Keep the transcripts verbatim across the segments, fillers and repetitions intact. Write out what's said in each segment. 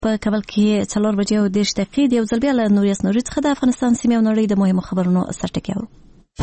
په کابل کې څلور بجې او دېرش دقیقې د یو ځل بیا له نوریاس نوري څخه د افغانستان سیمې او نړۍ د مهمو خبرونو سرټکي اورو.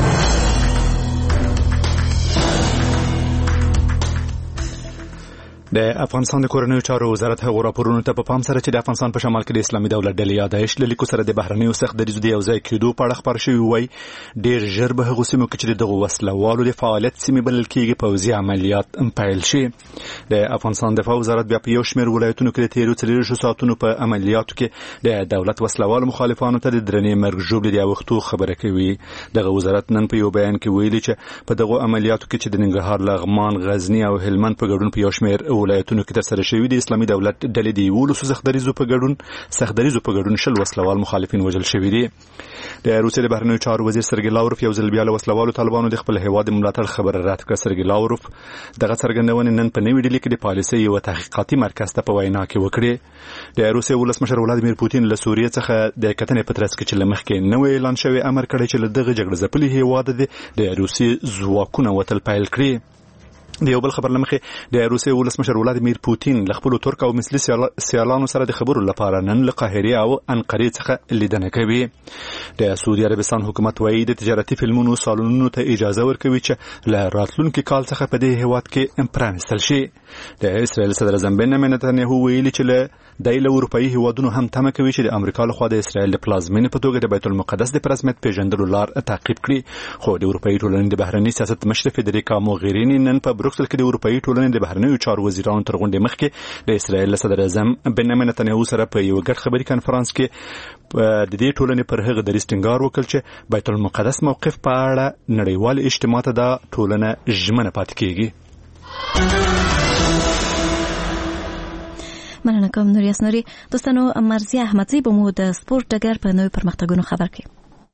د افغانستان د کورنیو چارو وزارت هغو راپورونو ته په پام سره چې د افغانستان په شمال کې د اسلامي دولت ډلې یادایش له لیکو سره د بهرنیو سخت دریځو د یو ځای کېدو په اړه خبر شوی وای ډېر ژر به هغو سیمو کې چې د دغو وسلوالو د فعالیت سیمې بلل کېږي پوځي عملیات پیل شي. د افغانستان دفاع وزارت بیا په یو شمېر ولایتونو کې د تېرو څلېرویشتو ساعتونو په عملیاتو کې د دولت وسلوالو مخالفانو ته د درنې مرګ ژوبلې د اوښتو خبره کوي. دغه وزارت نن په یو بیان کې ویلي چې په دغو عملیاتو کې چې د ننګرهار، لغمان، غزني او هلمند په ګډون په یو شمېر ولایتونو کې ترسره شوي د اسلامي دولت ډلې د یولسو سختدریزو په ګډون سختدریزو په ګډون شل وسلوال مخالفین وژل شوي دي. د روسیې د بهرنیو چارو وزیر سرګی لاوروف یو ځل بیا له وسلوالو طالبانو د خپل هیواد ملاتړ خبره رد کړه. سرګی لاوروف دغه څرګندونه نن په نوې ډیلي کې د پالیسۍ یو تحقیقاتي مرکز ته په وینا کې وکړه. د روسیې ولسمشر ولادیمیر پوتین له سوریې څخه د کتنې په ترڅ کې چې لمخ کې نوې اعلان شوی امر کړی چې له دغه جګړه ځپلي هیواد د روسیې ځواکونه وتل پیل کړي. د یو بل خبر لمخې د روسیې ولسمشر ولادیمیر پوتین له خپلو ترک او مصري سیالانو سره د خبرو لپاره نن له قاهرې او انقرې څخه لیدنه کوي. د سعودي عربستان حکومت وایي د تجارتي فلمونو سالونونو ته اجازه ورکوي چې له راتلونکي کال څخه په دې هیواد کې پرانستل شي. د اسرائیل صدر اعظم بنیامین نتنیاهو ویلي چې له د له اروپایي هیوادونو هم تمه کوي چې د امریکا لخوا د اسرائیل د پلازمینې په توګه د بیت المقدس د رسمیت پیژندلو لار تعقیب کړي. خو د اروپایي ټولنې د بهرني سیاست مشر فدریکا موغریني نن په بروکسل کې د اروپایي ټولنې د بهرنیو چارو وزیرانو تر غونډې مخکې د اسرائیل صدر اعظم بنیامین نتنیاهو سره په یو ګډ خبري کانفرنس کې د دې ټولنې پر هغه دریځ ټینګار وکړ چې بیت المقدس موقف په اړه نړیوال اجتماع ته دا ټولنه ژمنه پاتې کیږي. مننه کوم نوریاس نوري. دوستانو مرزي احمدزي به مو د سپورت ډګر په نوې پرمختګونو خبر کړي.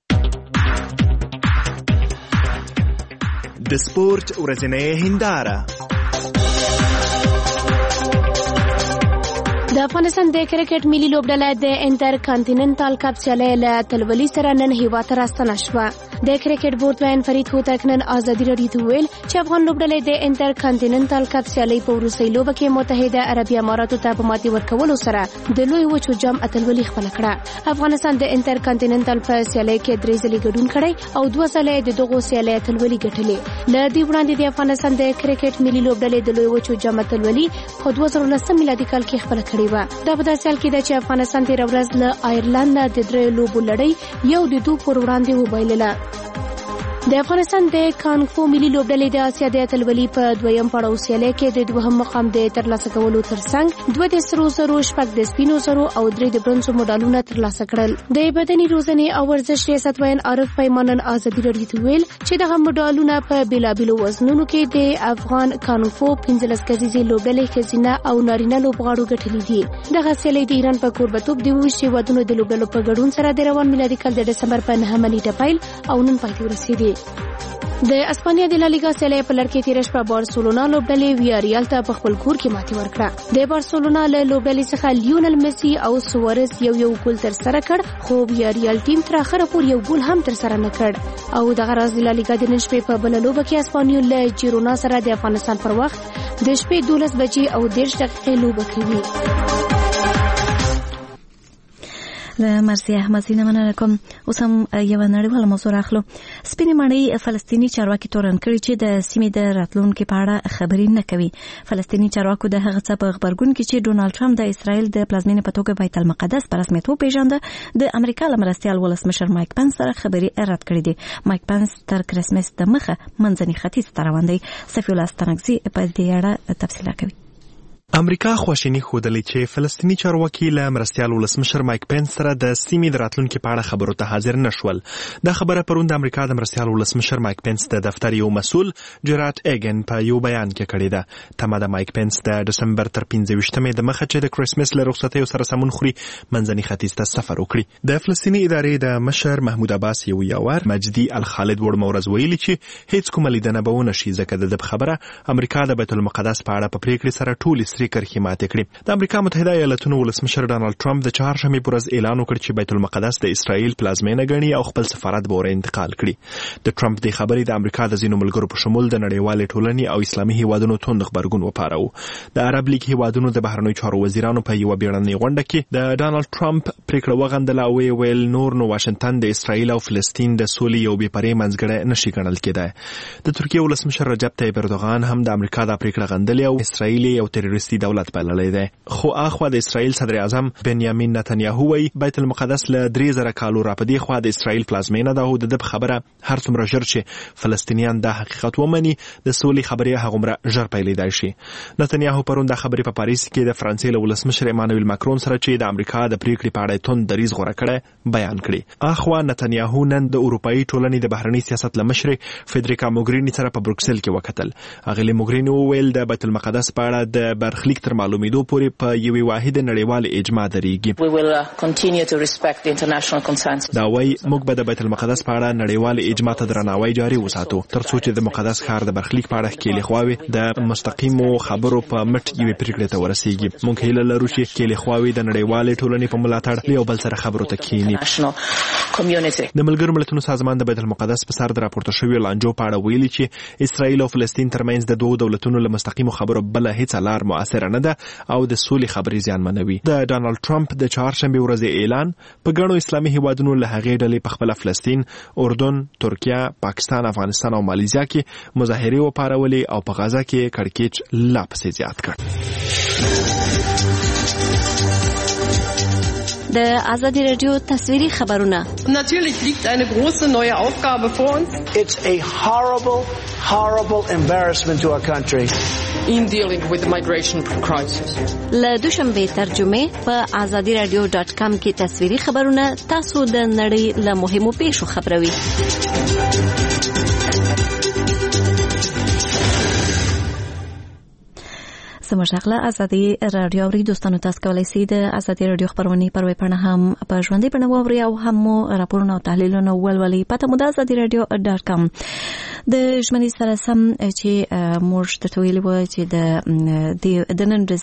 د سپورت ورځنۍ هنداره. د افغانستان د کرکټ ملي لوبډله د انټر کانټیننټال کپ سیالۍ له اتلولۍ سره نن هیواد ته راستنه شوه. د کرکټ بورډ وین فرید هوتک نن ازادي راډیو ته ویل چې افغان لوبډلې د انټر کانټیننټال کپ سیالۍ په وروستۍ لوبه کې متحده عربي اماراتو ته په ماتې ورکولو سره د لوی وچو جام اتلولي خپله کړه. افغانستان د انټر کانټیننټال په سیالۍ کې درې ځلې ګډون کړی او دوه ځلې د دغو سیالۍ اتلولي ګټلې. له دې وړاندې د افغانستان د کرکټ ملي لوبډلې د لوی وچو جام اتلولي په دوه زره لسم میلادي کال کې خپله کړې وه. دا په داسې حال کې ده چې افغانستان تېره ورځ له آیرلند نه د دریو لوبو لړۍ یو د دوه پر وړاندې وبایلله. د افغانستان د کانګ فو ملي لوبډلې د اسیا د اتلولي په دویم پړاو سیالۍ کې د دوهم مقام د ترلاسه کولو ترڅنګ دوه د سرو زرو، شپږ د سپینو زرو او درې د برونزو مډالونه ترلاسه کړل. د بدني روزنې او ورزش ریاست وین عارف پیمانن ازادي راډیو ته ویل چې دغه مډالونه په بیلابیلو وزنونو کې د افغان کانګ فو پنځلس کسیزې لوبډلې ښځینه او نارینه لوبغاړو ګټلې دي. دغه سیالۍ د ایران په کوربتوب د ویشت هیوادونو د لوبډلو په ګډون سره د روان میلادي کال د ډسمبر په نهمه نیټه پیل او نن پای ته ورسېدې. د اسپانیا د لالیګا سیالۍ په لړ کې تېره شپه بارسلونا لوبډلې ویاریال ته په خپل کور کې ماتې ورکړه. د بارسلونا له لوبډلې څخه لیونل میسي او سوارز یو یو ګول ترسره کړ، خو ویاریال ټیم تر اخره پورې یو ګول هم ترسره نه کړ. او دغه راز د لالیګا د نن شپې په بله لوبه کې اسپانیول له جیرونا سره د افغانستان پر وخت د شپې دولس بجې او دېرش دقیقې لوبه کوي. له مرزي احمدزي نه مننه کوم. اوس هم یوه نړیواله موضوع راخلو. سپینې ماڼۍ فلسطیني چارواکي تورن کړي چې د سیمې د راتلونکي په اړه خبرې نه کوي. فلسطیني چارواکو د هغه څه په خبرګون کې چې ډونالډ ټرمپ د اسرائیل د پلازمینې په توګه بیت المقدس په رسمیت وپېژانده د امریکا له مرستیال ولسمشر مایک پنس سره خبرې رد کړې دي. مایک پنس تر کرسمس د مخه منځني ختیځ ته روان دی. صفي الله ستانکزي په دې اړه تفصیل کوي. امریکا خواشیني ښودلې چې فلسطیني چارواکي له مرستیال ولسمشر مایک پنس سره د سیمې د راتلونکي په اړه خبرو ته حاضر نه شول. دا خبره پرون د امریکا د مرستیال ولسمشر مایک پنس د دفتر یو مسؤل جرات ایګن په یو بیان کې کړې ده. تمه د مایک پنس د دسمبر تر پنځه ویشتمې د مخه چې د کرسمس له رخصتیو سره سمون خوري منځني ختیځ ته سفر وکړي. د فلسطیني ادارې د مشر محمود عباس یو یاور مجدي الخالد وړمورز ویلي چې هیڅ کومه لیدنه به ونه شي ځکه د خبره امریکا د بیت المقدس په اړه په پریکړې سره ټول سیاسي کرښې ماتې کړې. د امریکا متحده ایالاتونو ولسمشر ډانلډ ټرمپ د چهارشنبې پر ورځ اعلان وکړ چې بیت المقدس د اسرائیل پلازمینه ګڼي او خپل سفارت به ور انتقال کړي. د ټرمپ د خبرې د امریکا د ځینو ملګرو په شمول د نړیوالې ټولنې او اسلامي هیوادونو توند غبرګون وپاروه. د عرب لیګ هیوادونو د بهرنیو چارو وزیرانو په یوه بیړنۍ غونډه کې د ډانلډ ټرمپ پریکړه وغندله او ویل نور نو واشنگټن د اسرائیل او فلسطین د سولې یو بې پرې منځګړی نشي ګڼل کېدای. د ترکیې ولسمشر رجب طیب اردوغان هم د امریکا د پریکړه غندلې او اسرائیل یو تروریستي دولت بللی دی. خو اخوا د اسرائیل صدر اعظم بنیامین نتنیاهو وایي بیت المقدس له درې زره کالو راپدې خوا د اسرائیل پلازمینه ده او د ده په خبره هر څومره ژر چې فلسطینیان دا حقیقت ومني د سولې خبرې هغومره ژر پیلېدای شي. نتنیاهو پرون دا خبرې په پاریس کې د فرانسې له ولسمشر ایمانویل ماکرون سره چې د امریکا د پریکړې په اړه توند دریځ غوره کړی بیان کړي. اخوا نتنیاهو نن د اروپایي ټولنې د بهرني سیاست له مشرې فدریکا موګریني سره په بروکسل کې وکتل. اغلې موګریني وویل د بیت المقدس په اړه د برخلیک تر معلومېدو پورې په یوې واحده نړیوالې اجماع درېږي. دا وایي موږ به د بیت المقدس په اړه نړیوالې اجماع ته درناوی جاري وساتو تر څو چې د مقدس ښار د برخلیک په اړه ښکېلې خواوې د مستقیمو خبرو په مټ یوې پریکړې ته ورسیږي. موږ هیله لرو چې ښکېلې خواوې د نړیوالې ټولنې په ملاتړ له یو بل سره خبرو ته کښېني. د ملګرو ملتونو سازمان د بیت المقدس په سر د راپورته شویو لانجو په اړه ویلي چې اسرائیل او فلسطین ترمنځ د دوو دولتونو له مستقیمو خبرو بله هیڅ لار مؤثره نه ده او د سولې خبرې زیانمنوي. د ډانلډ ټرمپ د چهارشنبې ورځې اعلان په ګڼو اسلامي هیوادونو له هغې ډلې په خپله فلسطین، اردن، ترکیه، پاکستان، افغانستان او مالیزیا کې مظاهرې وپارولې او په غزه کې کړکېچ لا پسې زیات کړ. د ازادي رادیو تصویري خبرونه. Natürlich liegt eine große neue Aufgabe vor uns. It's a horrible, horrible embarrassment to our country. In dealing with the migration crisis. له دوشنبه ترجمه په ازادي رادیو ډاټ کام کې تصویري خبرونه تاسو د نړۍ له مهمو پیښو خبروي. سمشغله ازادي رادیو اوري دوستانو تاسو کولای شئ د ازادي رادیو خبرونه پر وې پڼه هم په ژوندۍ بڼه واوري او هم راپورونه او تحلیلونه ولولي. پته مو د ازادي رادیو ډاټ کام د ژمنې سره سم چې موږ د تویل و چې د د نن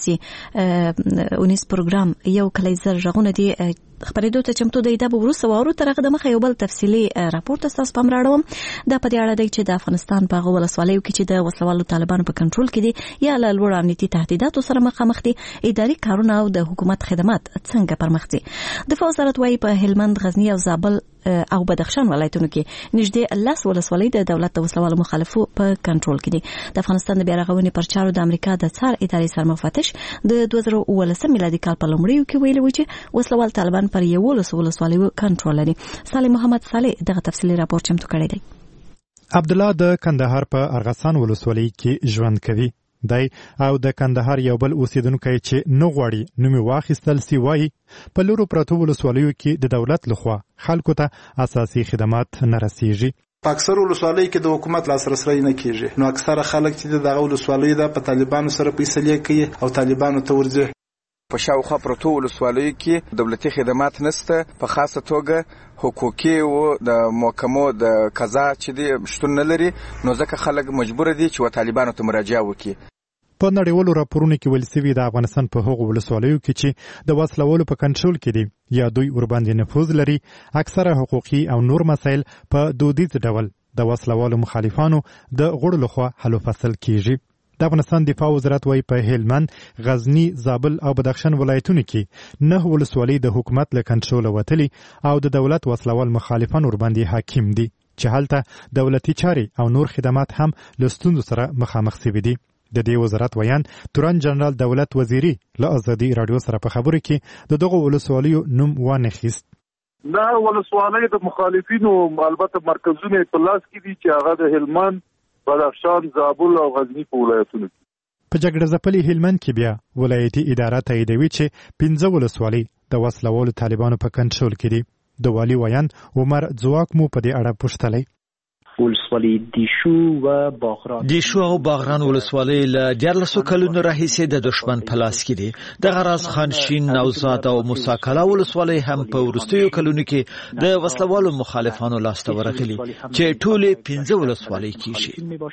ورځې اونیس پروګرام یو کلی زر ژغونه دي خبرېدو ته چمتو دی. دا به وروسته واورو تر هغه د مخه یو بل تفصیلي راپور ته تاسو پام راړوم. دا په دې اړه دی چې د افغانستان په هغو ولسوالیو کې چې د وسلوالو طالبانو په کنټرول کې دي یا له لوړ امنیتي تهدیداتو سره مخامخ دي، اداري کارونه او د حکومت خدمات څنګه پرمخ ځي. دفاع وزارت وايي په هلمند، غزنی او زابل او بدخشان ولایتونو کې نږدې لس ولسوالۍ د دولت د وسلوالو مخالفو په کنټرول کې دي. د افغانستان د بیارغونې پر چارو د امریکا د څار ادارې سرمفتش د دوه زره اوولسم میلادي کال په لومړیو کې ویلي و چې وسلوال طالبان پر یولس ولسوالیو کنټرول لري. صالح محمد صالح دغه تفصیلي راپور چمتو کړی دی. عبد الله د کندهار په ارغسان ولسوالۍ کې ژوند کوي. دی او د کندهار یو بل اوسیدونکو چې نه غواړي نوم واخیستل سی وایي په لورو پرتو ولسوالیو کې د دولت لخوا خلکو ته اساسي خدمات نه رسیږي. په اکثر ولسوالۍ کې د حکومت لاسرسی نه کیږي، نو اکثره خلک چې دغه ولسوالۍ د په طالبانو سره فیصله کوي او طالبانو ته ورځي. په شاوخوا پروتو ولسوالیو کې دولتي خدمات نشته، په خاصه توګه حقوقي او د محکمو د قضا چې دی شتون نه لري، نو ځکه خلک مجبور دي چې و طالبانو ته مراجعه وکړي. په نړیوالو راپورونو کې ویل شوي د افغانستان په هغو ولسوالیو کې چې د وسلوالو په کنټرول کې دي یا دوی ورباندې نفوذ لري، اکثره حقوقي او نور مسایل په دودیز ډول د وسلوالو مخالفانو د غړو لخوا حل و فصل کیږي. د افغانستان دفاع وزارت وايي په هلمند، غزنی، زابل او بدخشان ولایتونو کې نه ولسوالۍ د حکومت له کنټرول وتلي او د دولت وسلوال مخالفان ورباندې حاکم دي چې هلته دولتي چارې او نور خدمات هم له ستونزو سره مخامخ شوي دي. د دې وزارت ویان تورن جنرال دولت وزیری له ازادي رادیو سره په خبرو کې د دغه ولسوالیو نوم وانخیست. دا ولسوالۍ د مخالفینو البته مرکزونه په لاس کې دي چې هغه د هلمند، بدخشان، زابل او غزنی په ولایتونو کې. په جګړه ځپلي هلمند کې بیا ولایتي اداره تاییدوي چې پنځه ولسوالۍ د وسلوالو طالبانو په کنټرول کې دي. د والي ویان عمر ځواک مو په دې اړه پوښتلی. ولسوالۍ دیشو و باغران دیشو او باغران ولسوالۍ له دیارلسو کلونو راهیسې د دشمن په لاس کې دي. د غراز خانشین، نوزاد او موساکلا ولسوالۍ هم په وروستیو کلونو کې د وسلوالو مخالفانو لاس ته ورغلي چې ټولې پنځه ولسوالۍ کېږي.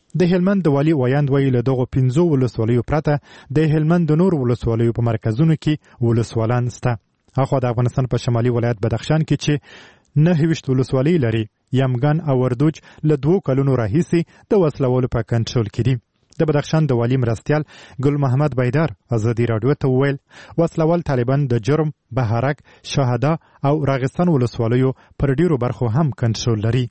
د هلمند د والي ویاند ویل دغه پنځو ولسوالیو پرته د هلمند د نور ولسوالیو په مرکزونو کې ولسوالان سته. اخو د افغانستان په شمالي ولایت بدخشان کې چې نه هیوشت ولسوالۍ لري، یمګان او وردوج له دوو کلونو راهیسې د وسلوالو په کنټرول کې دي. د بدخشان د والي مرستیال ګل محمد بیدار ازادي راډیو ته وویل وسلوال طالبان د جرم، بهارک، شهدا او راغستان ولسوالیو پر ډیرو برخو هم کنټرول لري.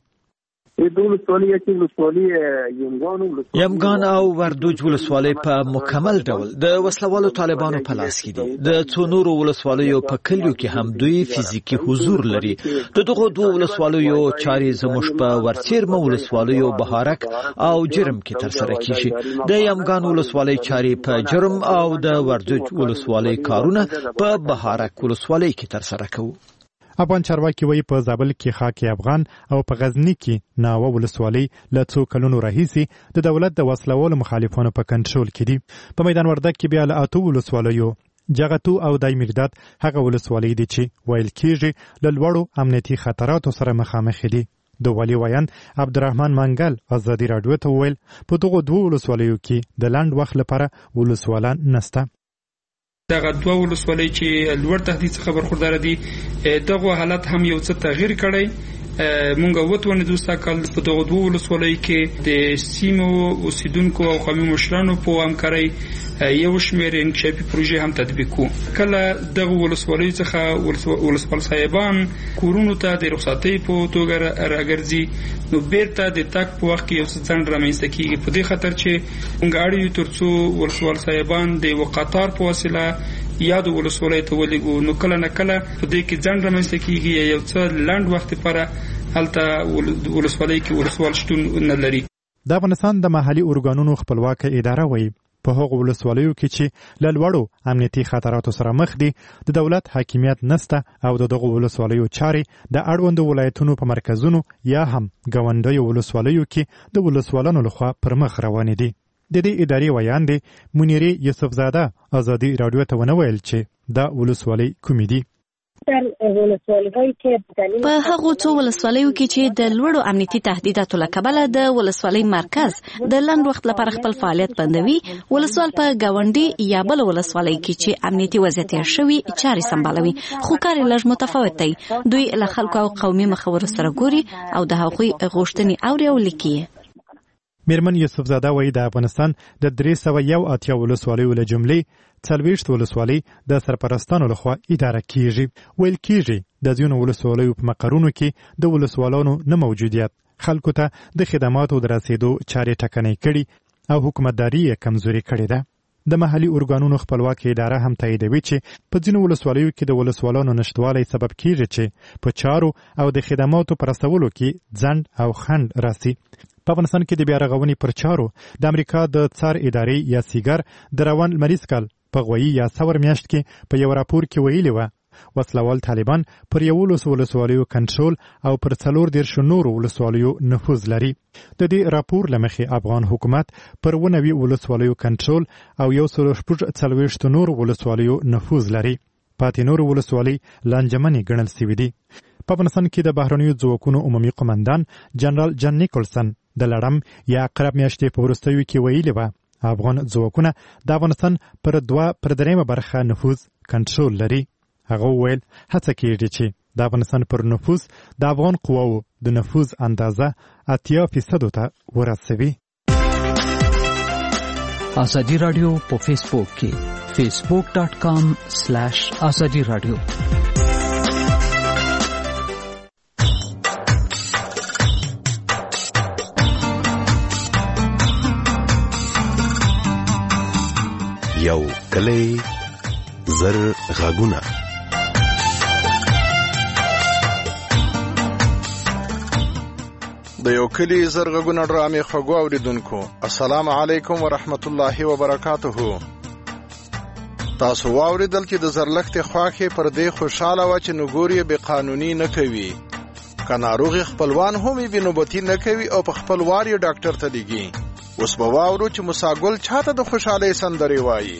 یمګان او وردوج ولسوالۍ په مکمل ډول د وسلوالو طالبانو په لاس کې دي. د څو نورو ولسوالیو په کلیو کې هم دوی فزیکی حضور لري. د دغو دوه ولسوالیو چارې زموږ په ورڅیرمه ولسوالیو بهارک او جرم کې ترسره کیږي. د یمګان ولسوالۍ چارې په جرم او د وردوج ولسوالۍ کارونه په بهارک ولسوالۍ کې ترسره کوي. افغان چارواکي وایي په زابل کې خاک افغان او په غزنی کې ناوه ولسوالۍ له څو کلونو راهیسې د دولت د وسلوالو مخالفانو په کنټرول کې دي. په میدان وردګ کې بیا له اته ولسوالیو جغتو او دای مرداد هغه ولسوالۍ دي چې ویل کېږي له لوړو امنیتي خطراتو سره مخامخ دي. د والي ویاند عبدالرحمن منګل ازادي راډیو ته وویل په دغو دوو ولسوالیو کې د لنډ وخت لپاره ولسوالان نسته. دغه دوه ولسوالۍ چې لوړ تهدید څخه برخوردار دي دغه حالت هم یو څه تغییر کړی. مونږ وتونه د ساکل په دغه دوه ولسوالۍ کې د سیمو اوسیدونکو او قومي مشرانو په همکارۍ یو شمېر انکشافي پروژې هم تطبیق کو. کله دغه ولسوالۍ څخه ولسوال صاحبان کورونو ته د رخصتۍ په توګه راګرځي نو بیرته د تک په وخت کې یو څه ځنډ رامنځته کیږي په دې خاطر چې مونږ اړ یو ترڅو ولسوال صاحبان د وقطار په وسیله یا د ولسوالۍ ته ولېږو نو کله نه کله په دې کې ځنډ رامنځته کیږي یو څه لنډ وخت لپاره هلته ولسوالۍ کې ولسوال شتون نه لري. د افغانستان د محلي ارګانونو خپلواکه اداره وایي په هغو ولسوالیو کې چې له لوړو امنیتي خطراتو سره مخ دي د دولت حاکمیت نسته او د دغو ولسوالیو چارې د اړوندو ولایتونو په مرکزونو یا هم ګاونډیو ولسوالیو کې د ولسوالانو لخوا پر مخ روانې دي. د دې ادارې ویاندې منیرې یوسفزاده ازادي راډیو ته ونه ویل چې دا ولسوالۍ کومې دي. په هغو څو ولسوالیو کې چې د لوړو امنیتي تهدیداتو له کبله د ولسوالۍ مرکز د لنډ وخت لپاره خپل فعالیت بندوي، ولسوال په ګاونډي یا بل ولسوالۍ کې چې امنیتي وضعیت یې شوي چارې سمبالوي، خو کار یې لږ متفاوت دی. دوی له خلکو او قومي مخورو سره ګوري او د هغوی غوښتنې اوري او لیکي. میرمن یوسفزاده وایي د افغانستان د درې سوه یو اتیا ولسوالیو له جملې څلوېښت ولسوالۍ د سرپرستانو لخوا اداره کیږي. ویل کیږي د ځینو ولسوالیو په مقرونو کې د ولسوالانو نه موجودیت خلکو ته د خدماتو د رسیدو چارې ټکنۍ کړي او حکومتداري یې کمزوري کړې ده. د محلي ارګانونو خپلواکه اداره هم تاییدوي چې په ځینو ولسوالیو کې د ولسوالانو نشتوالی سبب کیږي چې په چارو او د خدماتو پر رسولو کې ځنډ او خنډ راسي. په افغانستان کې د بیا رغونې پر چارو د امریکا د څار ادارې یا سیګر د روان لمریز کال په غویي یا څور میاشت کې په یو راپور کې ویلي وه وسلوال طالبان پر یولسو ولسوالیو کنټرول او پر څلور دېرشو نورو ولسوالیو نفوذ لري. د دې راپور له مخې افغان حکومت پر اووه نوي ولسوالیو کنټرول او یو سل شپږ څلوېښتو نورو ولسوالیو نفوذ لري. پاتې نورو ولسوالۍ لانجمنې ګڼل سوي دي. په افغانستان کې د بهرنیو ځواکونو عمومي قمندان جنرال جان نیکولسن د لړم یا عقرب میاشتې په وروستیو کې ویلي وه افغان ځواکونه د افغانستان پر دوه پر درېیمه برخه نفوذ کنټرول لري. هغه وویل هڅه کېږي چې د افغانستان پر نفوذ د افغان قواو د نفوذ اندازه اتیا فیصدو ته ورسوي. ازادي راډیو په فیسبوک کې فیسبوک ډاټ کام سلیش ازادي راډیو. یو کلی زر غاګونه د یو کلی زر غاګونه ډرامې خوږو اوریدونکو السلام علیکم ورحمت الله وبرکاته. تاسو واوریدل چې د زرلښتې خواښې پر دې خوشاله وه چې نګوري بې قانوني نه کوي، که ناروغ خپلوان هم یې بې نوبتي نه کوي او په خپل وار یې ډاکټر ته لیږي. اوس به واورو چې موساګل چاته د خوشحالۍ سندرې وایي.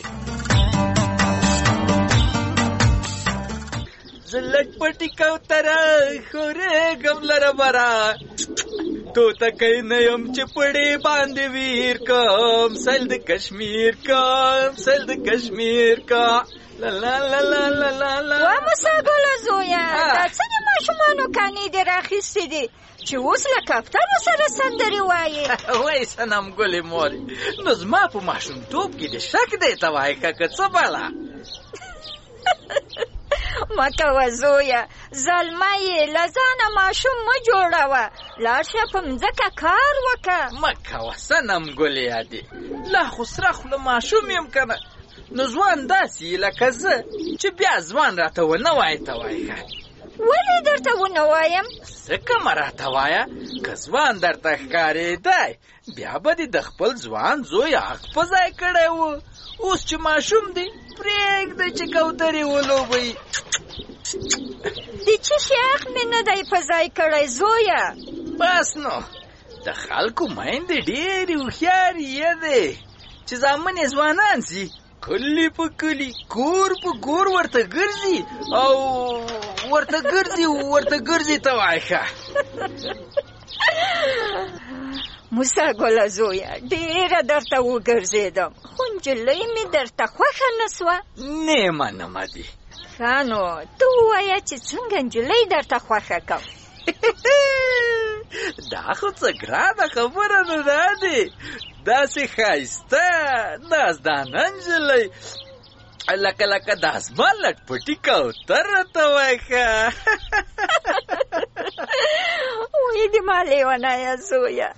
زه لټ پټي کوتره خورېږم لره بره تو تکای نه يم چې پړې باندې ویر کوم سل د کشمیر کوم سل د کشمیر کا لا لا لا لا لا لا لا وا مساګل زویا دا څنګه ماشومانو کانی دې راخېستې دي چې اوس له کاپټانو سره سندرې وایي وای سنم ګلې مور نو زما په ماشومتوب کې د شک دی ته وایي که څه بلا مکه وزویا زلمه یې لزانه ماشوم ما جوړوه لاړ شه په مځکه کار وکه مکه وسنم ګلې یادې لا خو سره خوله ماشوم یم کنه نو ځوان داسې لکه زه چې بیا ځوان راته ونه وایي ته وایي ولې درته ونه وایم ځکه مه راته وایه که ځوان درته ښکارېدی بیا به دې د خپل ځوان زوی حق په ځای کړی و اوس چې ماشوم دی پرېږده چې کوترې ولوبوي د څه شي حق مې نه دی په ځای کړی زویه بس نو د خلکو میندې ډېرې هوښیارې یې چې زامن یې ځوانان سي کلی په کلی کور په کور ورته ګرځي او ورته ګرځي ورته ګرځي ته وایي ښه موسی ګله زویه ډېره درته وګرځېدم خو نجلۍ مې درته خوښه نه سوه نه منمه دي ښه نو ته ووایه چې څنګه نجلۍ درته خوښه کړم دا خو څه ګرانه خبره نه ده دې داسې ښایسته نازدانه نجلۍ لکه لکه د اسمان لټ پټي کوتره ته وایي ښه وایي دې ما لیونیه زویه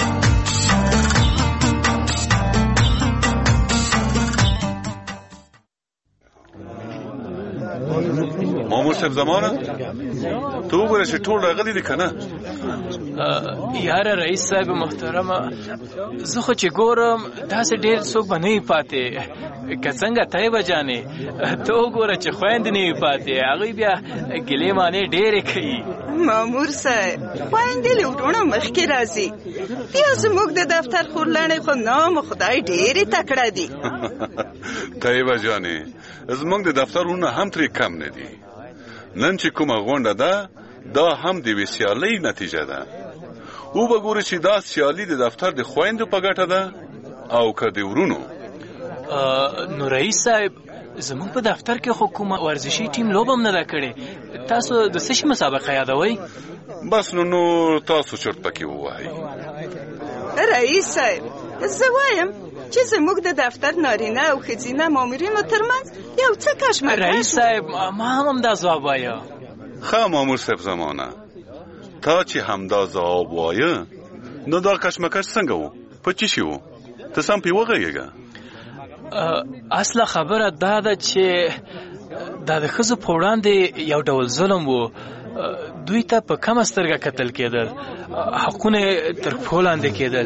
مامور صاحب زمانه ته وګوره چې ټول راغلي دي که نه یاره رئیس صاحب محترمه زه خو چې ګورم داسې ډېر څوک به نه وي پاتې که څنګه ته یې به جانې ته وګوره چې خویندې نه وي پاتې هغوی بیا ګیلې مانې ډېرې کوي مامور صاحب خویندې له وروڼه مخکې راځي بیا زموږ د دفتر خورلڼې خو نام خدای ډېرې تکړه دي ته یې به جانې زموږ د دفتر وروڼه هم ترې کم نه دي نن چې کومه غونډه ده دا هم د یوې سیالۍ نتیجه ده او به ګورې چې دا سیالي د دفتر د خویندو په ګټه ده او که د ورونو نو رئیس صاحب زموږ په دفتر کې خو کومه ورزشي ټیم لوبه هم نه ده کړې تاسو د څه شي مسابقه یادوئ بس نو نو تاسو چرت پکې ووایئ رئیس صاحب زه وایم چې زموږ د دفتر نارینه او ښځینه مامورینو ترمنځ یو څه کشمکش رئیس صاحب ما هم همدا ځواب وایه ښه مامور صاحب زمانه تا چې همدا ځواب وایه نو دا کشمکش څنګه و په څه شي و ته سم پې وغږېږه اصله خبره دا ده چې دا د ښځو په وړاندې یو ډول ظلم و دوی ته په کمه سترګه کتل کېدل حقونه تر پښو لاندې کېدل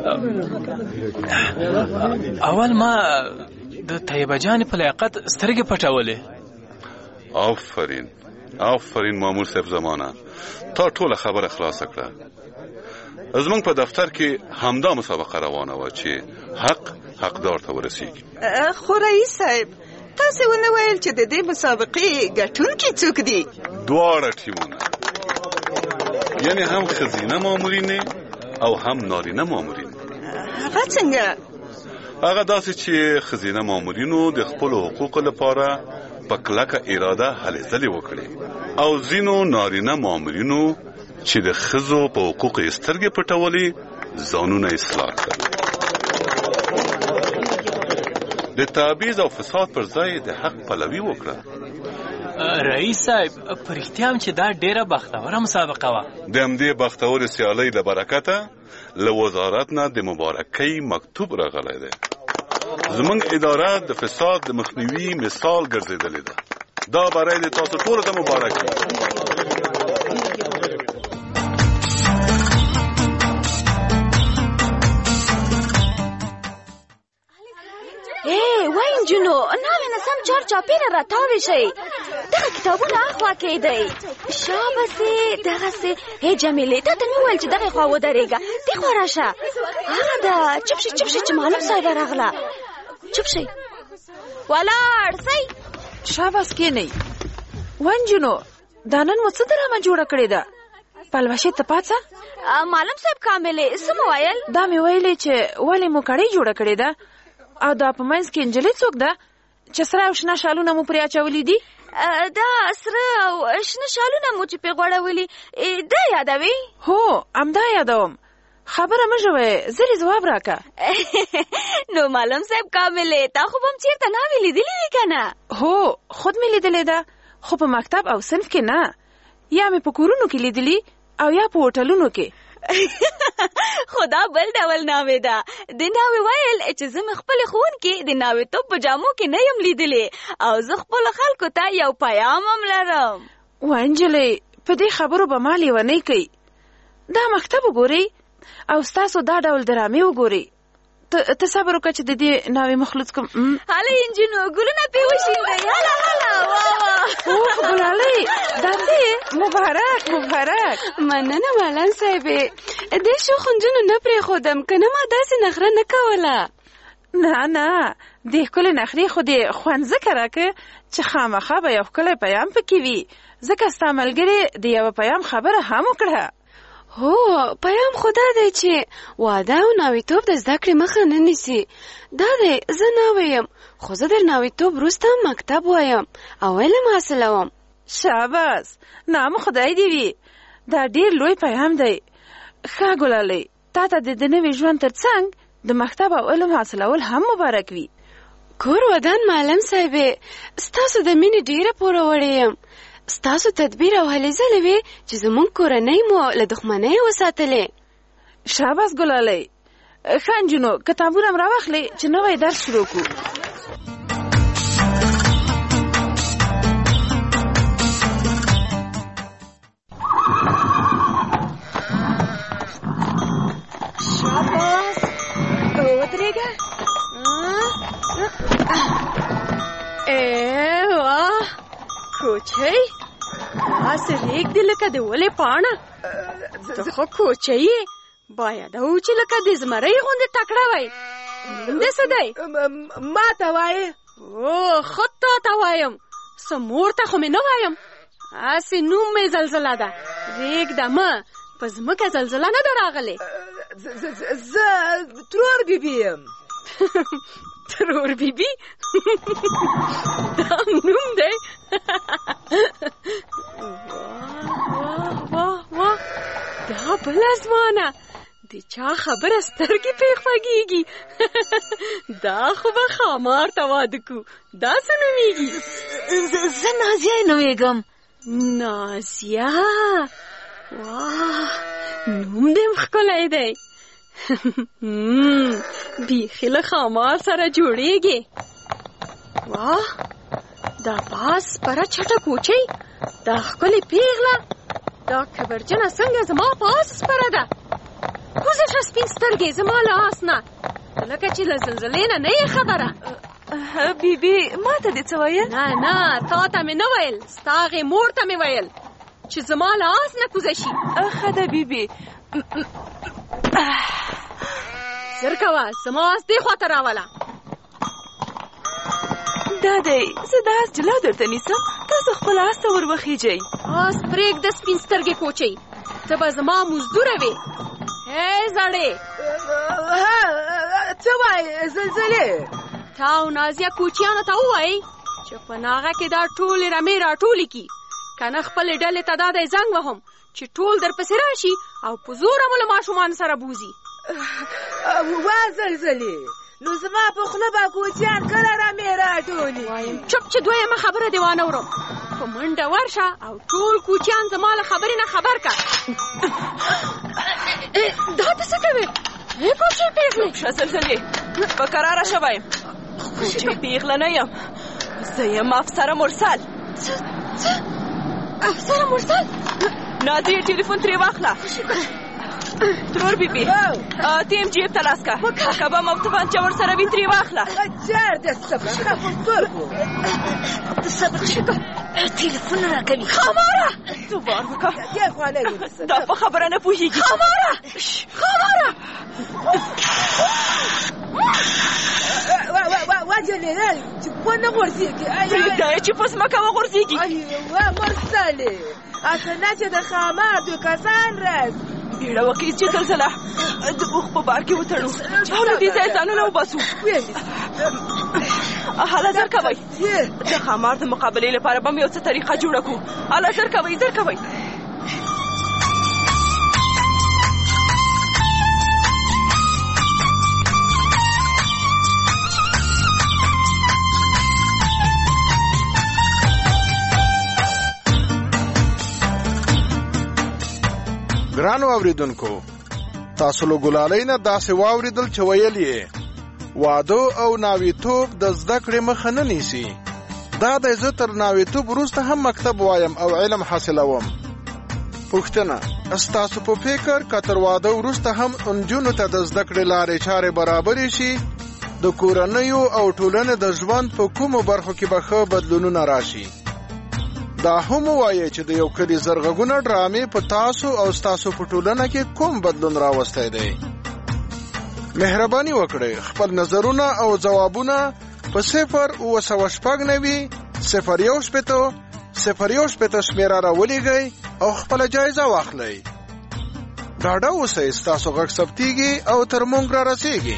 اول ما د طیبه جانې په لیاقت سترګې پټولې آفرین آفرین مامور صاحب زمانه تا ټوله خبره خلاصه کړه زموږ په دفتر کې همدا مسابقه روانه وه چې حق حقدار ته ورسیږي خو رئیس صاحب تاسې ونه ویل چې د دې مسابقې ګټونکي څوک دي دواړه ټیمونه یعنی هم ښځینه مامورینې او هم نارینه مامورین هغه څنګه هغه داسې چې ښځینه مامورینو د خپلو حقوقو لپاره په کلکه اراده هلې ځلې وکړې او ځینو نارینه مامورینو چې د ښځو په حقوقو یې سترګې پټولې ځانونه اصلاح کړل د تبعیض او فساد پر ځای د حق پلوي وکړه رئیس صاحب په رښتیا هم چې دا ډېره بختوره مسابقه وه د همدې بختورې سیالۍ له برکته له وزارت نه د مبارکۍ مکتوب راغلی دی زموږ اداره د فساد د مخنیوي مثال ګرځېدلې ده دا برای د تاسو ټولو ته مبارک وي جنو ناوې نه سم چار چاپیره راتاوې شئ دغه کتابونه اخوا کېدی شابسې دغسې هی جمیلې تا ته مې وویل چې دغې خوا ودرېږه دې خوا راشه هغه ده چپ شئ چپ شئ چې معلم صاحبه راغله چپ شئ ولاړ سئ شاباس کېنئ ونجونو دا نن مو څه درامه جوړه کړې ده پلوشې ته پاڅه. معلم صاحب کاملې څه مو ویل؟ دا مې ویلې چې ولې مو کړۍ جوړه کړې ده او دا په منځ کې نجلۍ څوک ده چې سره او شنه شالونه مو پرې اچولي دي؟ دا سره او شنه شالونه مو چې پرې غوړولي دا یادوي؟ هو همدا یادوم. خبره مه ژوئ، زرې ځواب راکه. نو معلم صاحب کاملې تا خو به هم چېرته ناوې لیدلې وي که نه؟ هو خود مې لیدلې ده، خو په مکتب او صنف کې نه، یا مې په کورونو کې لیدلي او یا په هوټلونو کې. خو دا بل ډول ناوې ده. د ناوې ویل چې زه مې خپلې ښوونکي د ناوېتوب په جامو کې نه یم لیدلې او زه خپلو خلکو ته یو پیام هم لرم. وای نجلۍ په دې خبرو به ما لیونۍ کوي. دا مکتب وګورئ او ستاسو دا ډول درامې وګورئ. ته صبر وکړه چې د دې ناوې مخلوط کوم. هله انجینو ګلونه پې وشیندئ. هله هله واه اوه ګلالۍ دندې مبارک مبارک. مننه معلم صاحبې، دې شو خنجونو نه پرېښودم که نه ما داسې نخره نه کوله. نه نه دې ښکلې نخرې خو دې خوند ځکه راکه چې خامخا به یو ښکلی پیام پکې وي، ځکه ستا ملګرې د یوه پیام خبره هم وکړه. هو پیام خو دا دی چې واده او ناوېتوب د زده کړې مخه نه نیسي. دا دی زه ناوې یم خو زه در ناوېتوب وروسته مکتب وایم او علم حاصلوم. شاباس، نام خدای دې وي. دا ډېر لوی پیام دی. ښه ګلالۍ، تا ته د نوي ژوند تر څنګ د مکتب او علم حاصلول هم مبارک وي. کور ودان معلم صاحبې، ستاسو د مینې ډېره پوره وړې یم. ستاسو تدبیر او هلې ځلې وې چې زموږ کورنۍ مو له دښمنۍ وساتلې. شاباس ګلالۍ. ښه نجونو کتابونه هم راواخلئ چې نوی درس شروع کړو. شاباس ودرېږه. ای واه کوچۍ، داسې رېږدې لکه د ولې پاڼه. ته خو کوچۍ یې، باید او چې لکه د زمرۍ غوندې تکړه وی. نوم دې څه دی؟ ما ته وایې؟ او خود تا ته وایم، څه مور ته خو مې نه وایم. هسې نوم مې زلزله ده. رېږده مه، په ځمکه زلزله نه ده راغلې. زه ترور بیبي یم. ترور بیبي؟ دا نوم دی؟ واه واه واه، دا بل ازمانه، د چا خبره سترګې پې خوږېږي. دا خو به خامار ته واده کو. دا څه نومېږي؟ زه نازیه نومېږم. نازیه؟ واه نوم دې ښکلی دی. بیخي له خامار سره جوړېږي. واه دا باز پره چټه کوچۍ، دا ښکلې پیغله، دا کبرجنه څنګه زما په آس سپره ده. کوزه شه سپین سترګې زما له آس نه، لکه چې له زلزلې نه نه یې خبره. بیبي ما ته دې څه ویل؟ نه نه تا ته مې نه ویل، ستا هغې مور ته مې ویل چې زما له آس نه کوزه شي. ښه ده بیبي. زر کوه، زما آس دې خواته راوله. دا دی، زه د آس جلا درته نیسم، تاسو خپل آس ته ور وخیږئ. آس پرېږده سپین سترګې کوچۍ، ته به زما مزدوره وې. هی زړې، څه وایې زلزلې؟ تا او نازیه کوچیانو ته ووایئ چې په ناغه کې دا ټولې رمې راټولې کړي، که نه خپلې ډلې ته دا دی زنګ وهم چې ټول در پسې راشي او په زوره مو له ماشومانو سره بوځي. وا زلزلې، نو زما په خوله به کوچیان کله رمې راټولي؟ وایم چپ چې دویمه خبره دې وانه ورم. په منډه ورشه او ټول کوچیان زما له خبرې نه خبر که. دا ته څه کوې؟ ای کوچۍ پیغلې. ښه زلزلې، په کراره شه وایم، کوچۍ پیغله نه یم، زه یم افسره مرسل. څه څه افسره مرسل؟ نازیه ټلیفون ترې واخله. ترور بیبي ته یم جیب ته لاس که، که بم او توپنچه ورسره وي ترې واخله. چېرته صبر خفه سترګو، صبر شکر ټلیفون راکوي. خاماره تو بار وکړه، دا په خبره نه پوهېږي. خاماره خاماره جلیل چې په نه غورځېږي پرېږده یې چې په ځمکه وغورځېږي ایوه مرسلې اسنه چې د خاماتو کسان راز بیړه وکړئ چې زلزله د اوښ په بار کې وتړو او له دې ځایه ځانونه وباسو هله زر کوئ د ښامار د مقابلې لپاره به م یو څه طریقه جوړه کړو هله زر کوئ زر کوئ ګرانو اوریدونکو تاسو له ګلالۍ نه داسې واوریدل چې ویل یې واده او ناویتوب د زده کړې مخه نه نیسي دا د زه تر ناویتوب وروسته هم مکتب وایم او علم حاصلوم پوښتنه ستاسو په فکر که تر واده وروسته هم نجونو ته د زده کړې لارې چارې برابرې شي د کورنیو او ټولنې د ژوند په کومو برخو کې به ښه بدلونونه راشي دا هم وایي چې د یو کلي زرغږونه ډرامې په تاسو او ستاسو په ټولنه کې کوم بدلون راوستی دی مهرباني وکړئ خپل نظرونه او ځوابونه په صفر اوه سوه شپږ نوي صفر یو شپېته صفر یو شپېته شمېره راولېږئ او خپله جایزه واخلئ ډاډه اوسئ ستاسو غږ ثبتېږي او تر موږ را رسېږي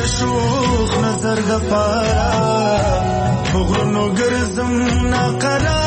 شوخ نظر د پاره بغرونو ګرځم ناقرار